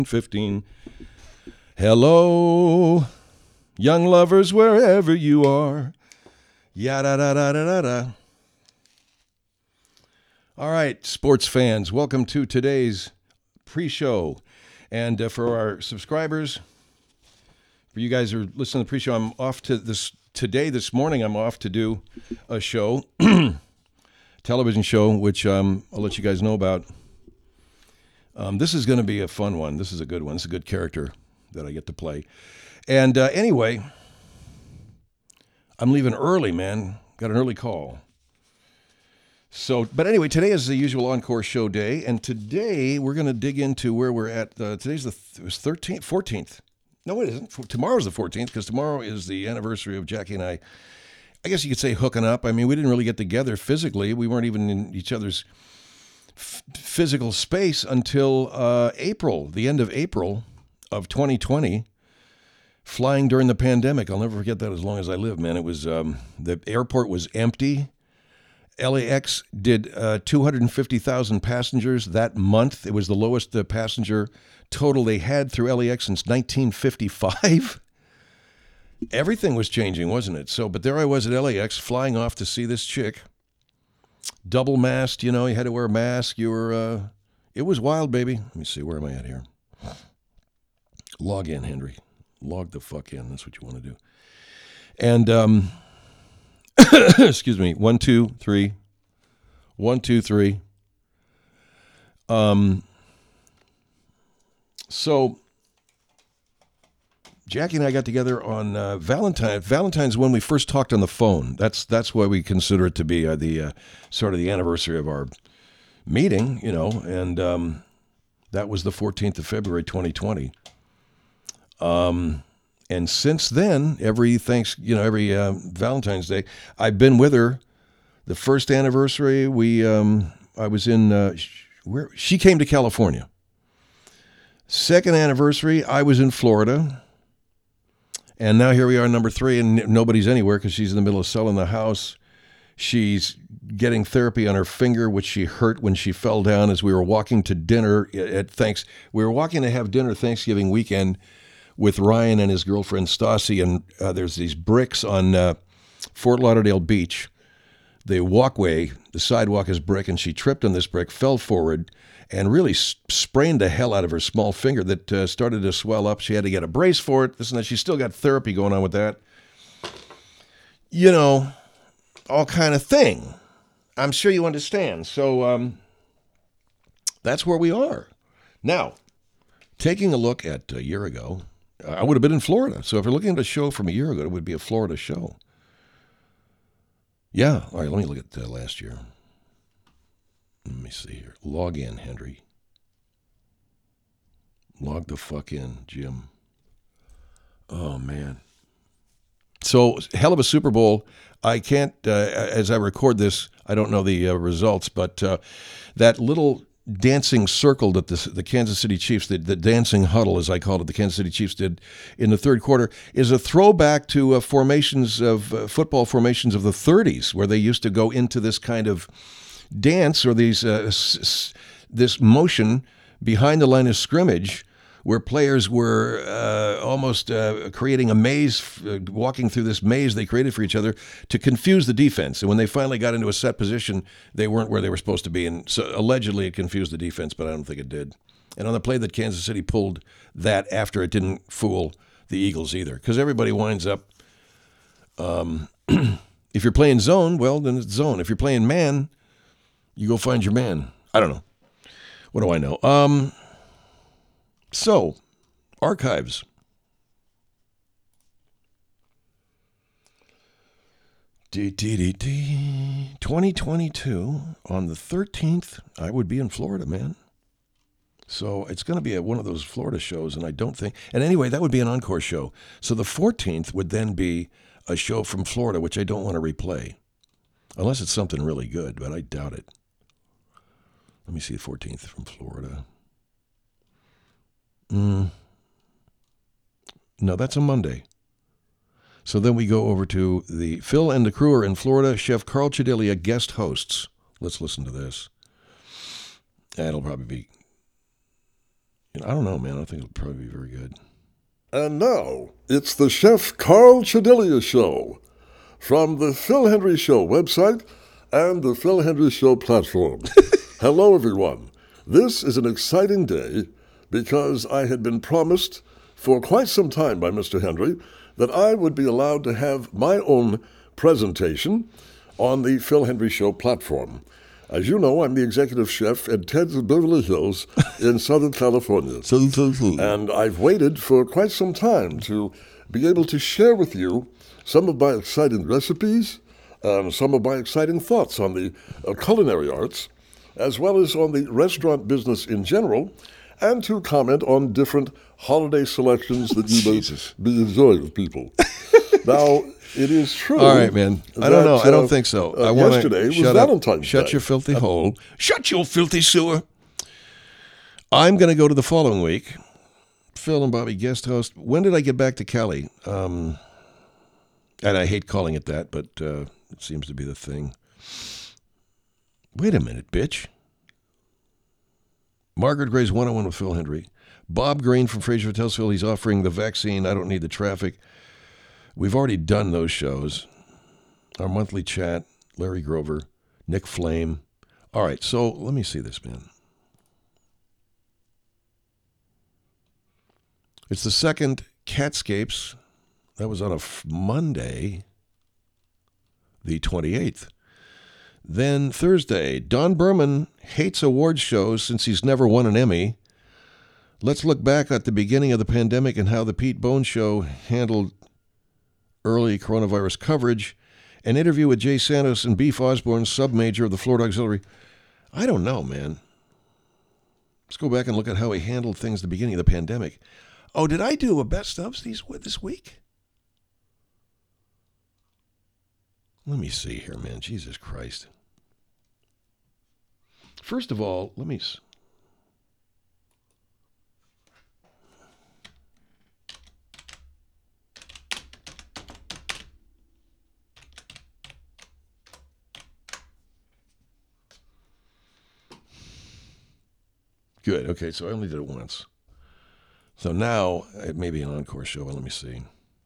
15. Hello, young lovers, wherever you are. Yada da da da da da. All right, sports fans, welcome to today's pre-show. And for our subscribers, for you guys who are listening to the pre-show, I'm off to this morning. I'm off to do a show, television show, which I'll let you guys know about. This is going to be a fun one. This is a good one. It's a good character that I get to play. And anyway, I'm leaving early, man. Got an early call. So, but anyway, today is the usual Encore show day, and today we're going to dig into where we're at. Today's the 14th. No, it isn't. Tomorrow's the 14th, because tomorrow is the anniversary of Jackie and I guess you could say hooking up. I mean, we didn't really get together physically. We weren't even in each other's physical space until April, the end of April of 2020, flying during the pandemic. I'll never forget that as long as I live, man. It was, the airport was empty. LAX did 250,000 passengers that month. It was the lowest passenger total they had through LAX since 1955. Everything was changing, wasn't it? So, but there I was at LAX flying off to see this chick. Double masked, you had to wear a mask. You were, it was wild, baby. Let me see, where am I at here? Log in, Henry. Log the fuck in. That's what you want to do. And, excuse me, 1, 2, 3. 1, 2, 3. So, Jackie and I got together on Valentine's. Valentine's when we first talked on the phone. That's why we consider it to be the sort of the anniversary of our meeting, and that was the 14th of February, 2020. And since then, every Valentine's Day, I've been with her. The first anniversary, I was in she came to California. Second anniversary, I was in Florida. And now here we are, number 3, and nobody's anywhere because she's in the middle of selling the house. She's getting therapy on her finger, which she hurt when she fell down as we were walking to dinner We were walking to have dinner Thanksgiving weekend with Ryan and his girlfriend Stassi, and there's these bricks on Fort Lauderdale Beach. The sidewalk is brick, and she tripped on this brick, fell forward, and really sprained the hell out of her small finger that started to swell up. She had to get a brace for it, this and that. She's still got therapy going on with that. All kind of thing. I'm sure you understand. So that's where we are. Now, taking a look at a year ago, I would have been in Florida. So if you're looking at a show from a year ago, it would be a Florida show. Yeah. All right, let me look at last year. Let me see here. Log in, Henry. Log the fuck in, Jim. Oh, man. So, hell of a Super Bowl. I can't, as I record this, I don't know the results, but that little dancing circle that the Kansas City Chiefs, the dancing huddle, as I called it, the Kansas City Chiefs did in the third quarter, is a throwback to football formations of the 30s, where they used to go into this kind of dance or this motion behind the line of scrimmage, where players were almost creating a maze, walking through this maze they created for each other to confuse the defense. And when they finally got into a set position, they weren't where they were supposed to be. And so allegedly it confused the defense, but I don't think it did. And on the play that Kansas City pulled that after, it didn't fool the Eagles either. Because everybody winds up, if you're playing zone, well, then it's zone. If you're playing man, you go find your man. I don't know. What do I know? So, archives. D 2022, on the 13th, I would be in Florida, man. So it's going to be one of those Florida shows, and I don't think... And anyway, that would be an encore show. So the 14th would then be a show from Florida, which I don't want to replay. Unless it's something really good, but I doubt it. Let me see, the 14th from Florida. No, that's a Monday. So then we go over to the Phil and the crew are in Florida. Chef Carl Chedilia guest hosts. Let's listen to this. That'll probably be I don't know, man. I think it'll probably be very good. And now, it's the Chef Carl Chedilia Show from the Phil Hendrie Show website and the Phil Hendrie Show platform. Hello, everyone. This is an exciting day because I had been promised for quite some time by Mr. Hendrie that I would be allowed to have my own presentation on the Phil Hendrie Show platform. As you know, I'm the executive chef at Ted's of Beverly Hills in Southern California. And I've waited for quite some time to be able to share with you some of my exciting recipes, some of my exciting thoughts on the culinary arts, as well as on the restaurant business in general, and to comment on different holiday selections that you may be enjoying with people. Now, it is true. All right, man. I don't know. I don't think so. Yesterday was Valentine's Day. Shut your filthy hole. Shut your filthy sewer. I'm going to go to the following week. Phil and Bobby guest host. When did I get back to Cali? And I hate calling it that, but it seems to be the thing. Wait a minute, bitch. Margaret Gray's one-on-one with Phil Hendrie. Bob Green from Fraser Telsfield. He's offering the vaccine. I don't need the traffic. We've already done those shows. Our monthly chat, Larry Grover, Nick Flame. All right, so let me see this, man. It's the second Catscapes. That was on a Monday, the 28th. Then Thursday, Don Berman hates awards shows since he's never won an Emmy. Let's look back at the beginning of the pandemic and how the Pete Bone Show handled early coronavirus coverage. An interview with Jay Santos and Beef Osborne, sub-major of the Florida Auxiliary. I don't know, man. Let's go back and look at how he handled things at the beginning of the pandemic. Oh, did I do a best ofs this week? Let me see here, man. Jesus Christ. First of all, let me... Good. Okay, so I only did it once. So now it may be an encore show. Let me see.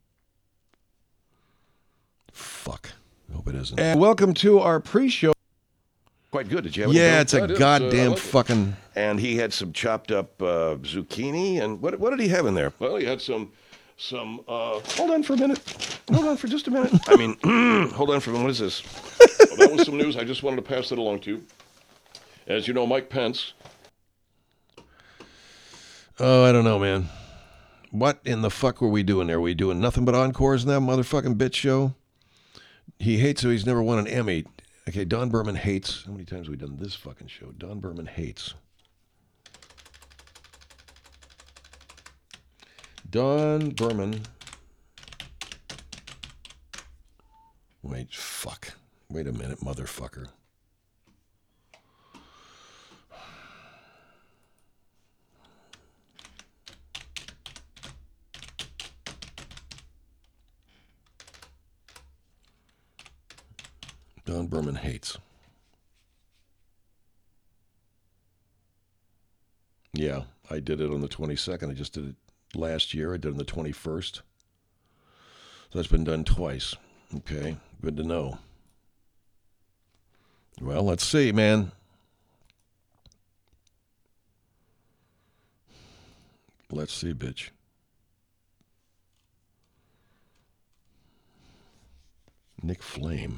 Fuck. I hope it isn't. And welcome to our pre-show. Quite good. Did you have any? Yeah, it's a goddamn fucking... And he had some chopped up zucchini. And what did he have in there? Well, he had some hold on for a minute. Hold on for just a minute. I mean, hold on for a minute. What is this? Well, that was some news. I just wanted to pass that along to you. As you know, Mike Pence... Oh, I don't know, man. What in the fuck were we doing there? Were we doing nothing but encores in that motherfucking bitch show? He hates so he's never won an Emmy. Okay, Don Berman hates. How many times have we done this fucking show? Don Berman hates. Don Berman. Wait, fuck. Wait a minute, motherfucker. Don Berman hates. Yeah, I did it on the 22nd. I just did it last year. I did it on the 21st. So that's been done twice. Okay, good to know. Well, let's see, man. Let's see, bitch. Nick Flame.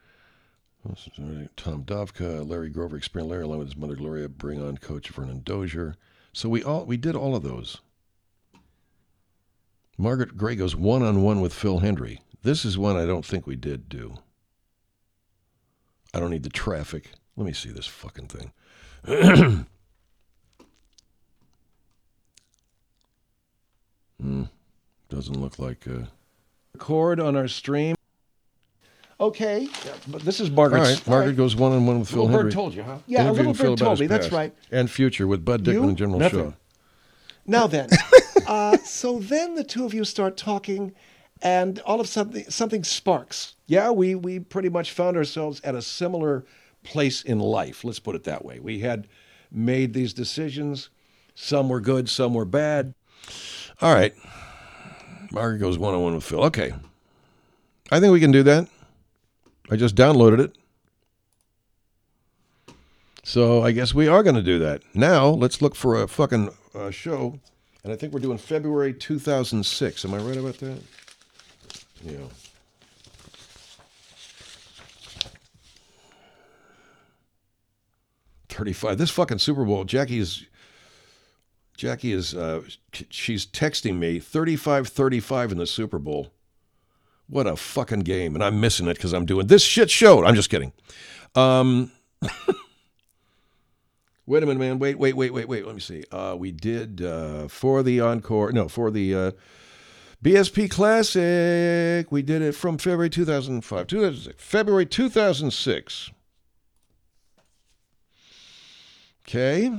Tom Dovka, Larry Grover, Experience Larry, along with his mother Gloria, bring on Coach Vernon Dozier. So we did all of those. Margaret Gray goes one-on-one with Phil Hendrie. This is one I don't think we did do. I don't need the traffic. Let me see this fucking thing. Doesn't look like... Record on our stream. Okay, yeah, but this is Margaret's. All right, Margaret goes one-on-one with Phil Hendrie. Little Bird told you, huh? Yeah, a Little Bird told me, that's right. And future with Bud Dickman and General Shaw. Now then, so then the two of you start talking, and all of a sudden something sparks. Yeah, we pretty much found ourselves at a similar place in life. Let's put it that way. We had made these decisions Some were good, some were bad. All right. Margaret goes one-on-one with Phil. Okay. I think we can do that. I just downloaded it. So I guess we are going to do that. Now, let's look for a fucking show. And I think we're doing February 2006. Am I right about that? Yeah. $35. This fucking Super Bowl, Jackie is, she's texting me 35-35 in the Super Bowl. What a fucking game. And I'm missing it because I'm doing this shit show. I'm just kidding. Wait a minute, man. Wait. Let me see. We did for the encore. No, for the BSP Classic. We did it from February 2005. 2006. February 2006. Okay.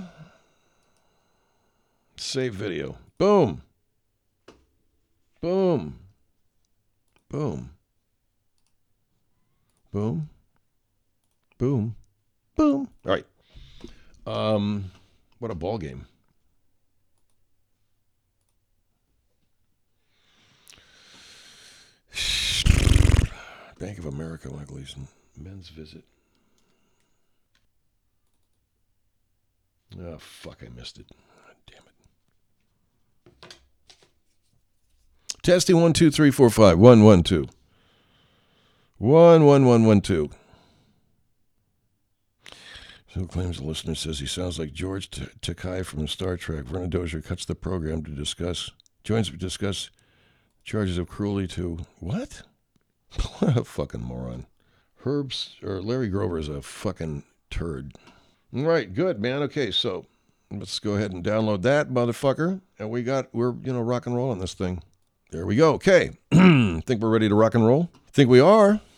Save video. Boom. Boom. Boom. Boom. Boom. Boom. All right. What a ball game. Bank of America, Michael Easton. Men's visit. Oh, fuck, I missed it. God damn it. Testing 1, 2, 3, 4, 5. 1, 1, 2. 1, 1, 1, 1, 2. So claims the listener says he sounds like George Takei from Star Trek. Vernon Dozier cuts the program to discuss charges of cruelty to what? What a fucking moron. Larry Grover is a fucking turd. All right, good, man. Okay, so let's go ahead and download that motherfucker. And we're rock and roll on this thing. There we go. Okay. Think we're ready to rock and roll? Think we are.